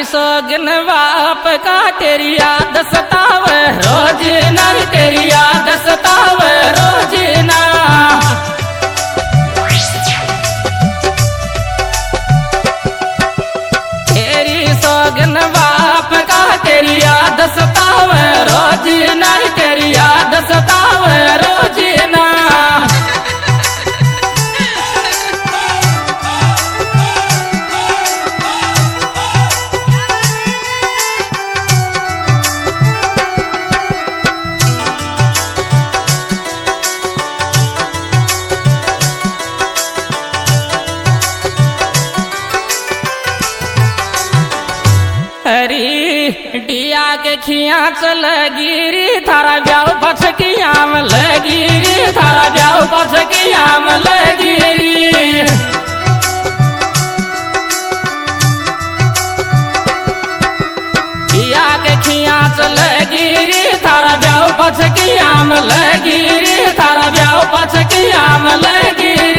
सोगन बाप का तेरी याद सतावे रोज ना, तेरी याद सतावे रोज ना। तेरी सोगन बाप का तेरी याद सतावे रोज ना, तेरी याद सतावे रोज ना। डिया के खिया चल गिरी थारा ब्याह पछकियाम लगिरी, थारा ब्याह पछकियाम लगिरी। डिया के खिया चल गिरी थारा ब्याह पछकियाम लगिरी, थारा ब्याह पछकियाम लगिरी।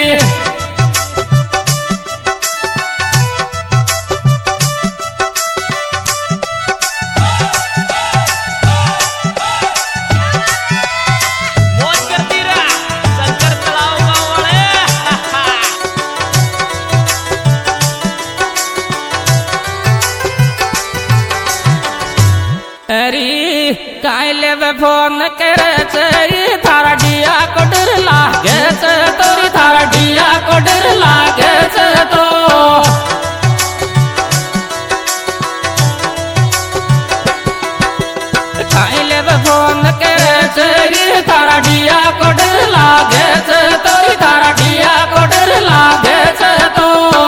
काले फोन करे चरी थारा डिया को डर लागे तोरी, थारा डिया को डर लागे तो। काले फोन करे चरी थारा डिया को डर लागे तोरी, थारा डिया को डर लागे तो।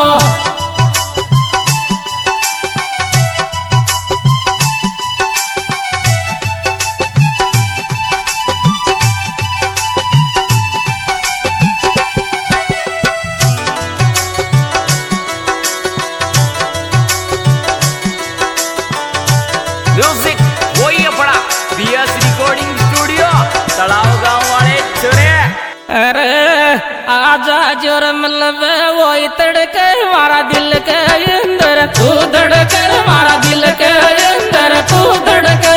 म्यूजिक वही अपना बीएस रिकॉर्डिंग स्टूडियो तलाव गांव वाले छोरे। अरे आजा जोर मतलब वही तड़के मारा दिल के अंदर तू धड़के, मारा दिल के अंदर तू धड़के।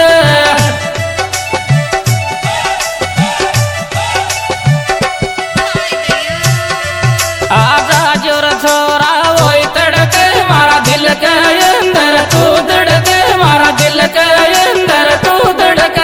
आजा जोर छोरा वही तड़के मारा दिल के अंदर तू धड़के, मारा दिल के अंदर तू धड़के।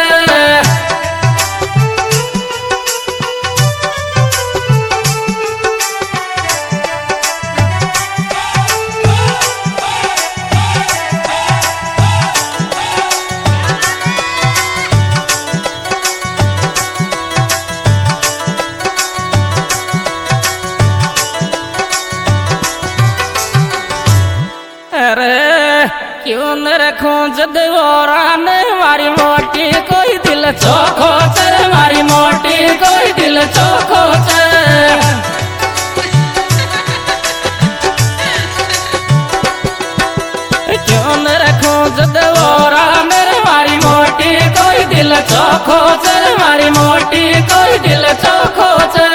क्यों न रखूं जद वोरान मारी मोटी कोई दिल चोखो चर, मारी मोटी कोई दिल चोखो चर। क्यों न रखूं जद वोरान मारी मोटी कोई दिल चोखो चर, मारी मोटी कोई दिल चोखो चर।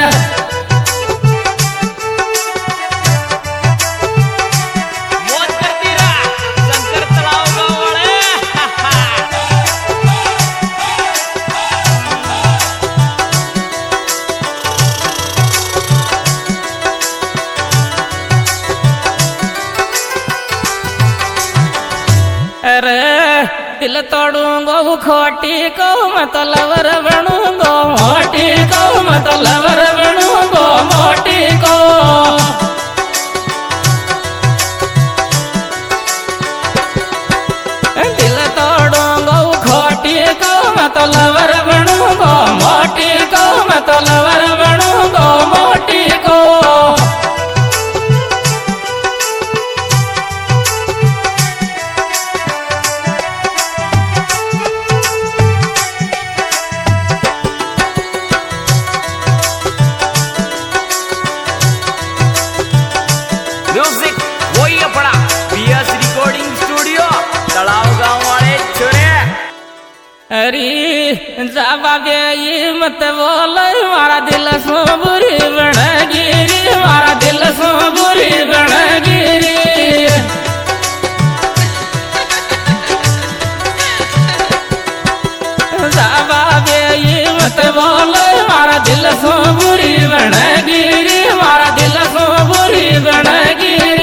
अरे दिल तोड़ूंगो खोटी को मत लवर बनूंगो, मोटी को मत लवर बनूंगो, मोटी को। दिल तोड़ूंगो खोटी को मत लवर बनूंगो, मोटी को मत लवर बनूंगो, मोटी को। म्यूजिक वही अपना बीएस रिकॉर्डिंग स्टूडियो तलाव गांव वाले छोरे। अरे जाबा ये मत बोल मारा दिल सो बुरी बन गिरी, मारा दिल सो बुरी बन गिरी। सो बुरी बनगिरी मारा दिल सो बुरी बनगिरी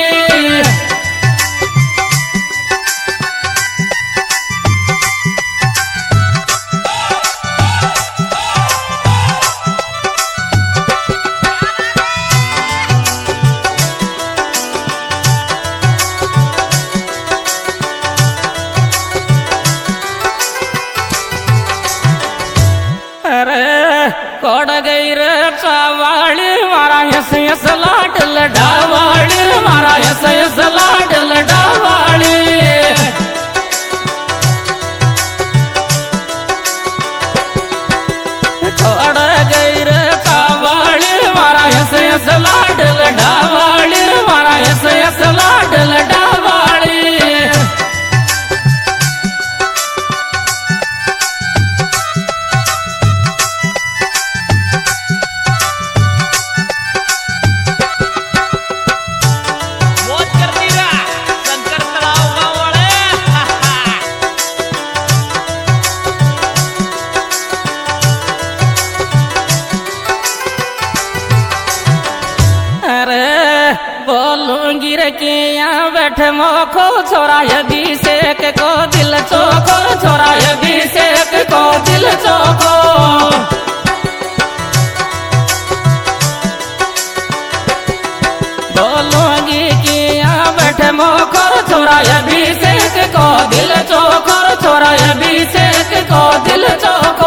कोड गई रे चावाली मारा यस लाडल डावाली मारा यस लाडल डावाली कोड गई रे चावाली मारा यस लाडल डावाली मारा यस लाडल डावाली बोलूंगी रे कि यहाँ बैठे मोखो छोरा अभिषेक को दिल चोखो छोरा अभिषेक को दिल चोखो बोलूंगी कि यहाँ बैठे मोखो छोरा अभिषेक को दिल चोखो छोरा अभिषेक को दिल चोखो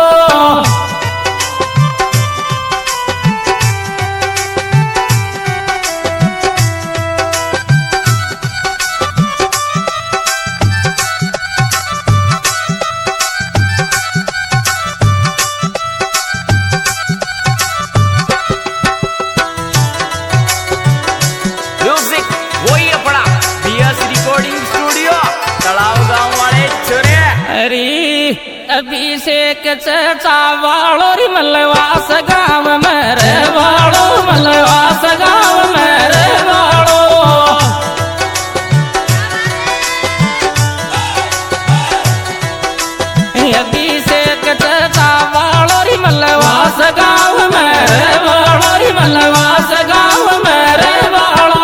अभिषेक चचा वालो री मलवास गाँव में रे वालो मलवास गाँव में रे वालो अभिषेक चचा वालो री मलवास गाँव में रे वालो री मलवास गाँव में रे वालो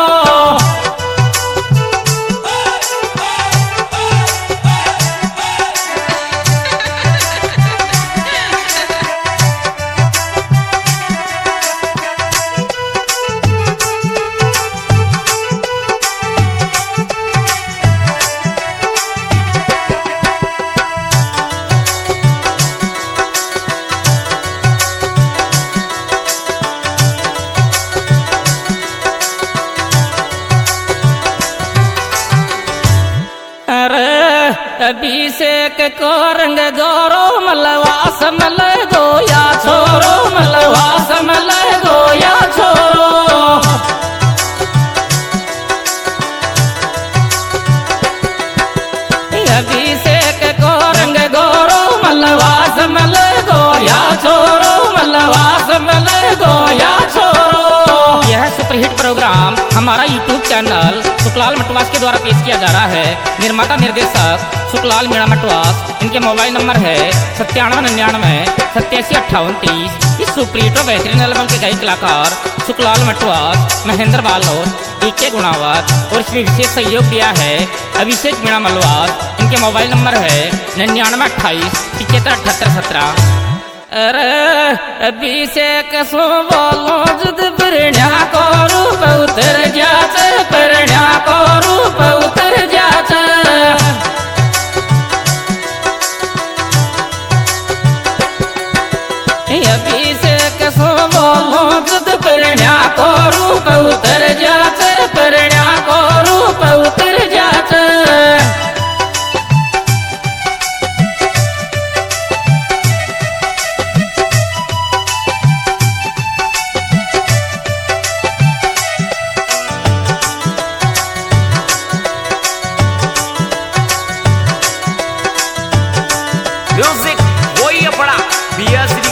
अभिषेक को रंग गोरो मलवास मल गोया छोरो मलवास मल गोया छोरो अभिषेक को रंग गोरो मलवास मल गोया छोरो मलवास मल गोया छोरो। यह सुपरहिट प्रोग्राम हमारा यूट्यूब चैनल सुखलाल मटवास के द्वारा पेश किया जा रहा है। निर्माता निर्देशक सुखलाल मीणा मटवास। इनके मोबाइल नंबर है 9799 875830। इस सुपरहिट और बेहतरीन एल्बम के गायक कलाकार सुखलाल मटवास, महेंद्र बालोद, डीके गुणावत और इसमें विशेष सहयोग दिया है अभिषेक मीणा मलवास। इनके मोबाइल नंबर है 9928 75 78 17। अरे अभिषेक सो बोलो जुद परण्या को रूप उतर जाते परण्या को रूप उतर जाते। अभिषेक सो बोलो जुद परण्या को रूप उतर जाते परण्या को रूप उतर जाते। म्यूजिक वही अपना BS